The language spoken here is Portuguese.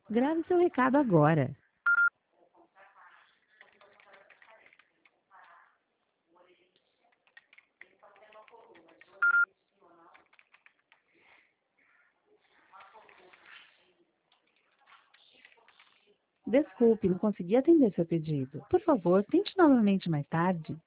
Grave seu recado agora. Desculpe, não consegui atender seu pedido. Por favor, tente novamente mais tarde.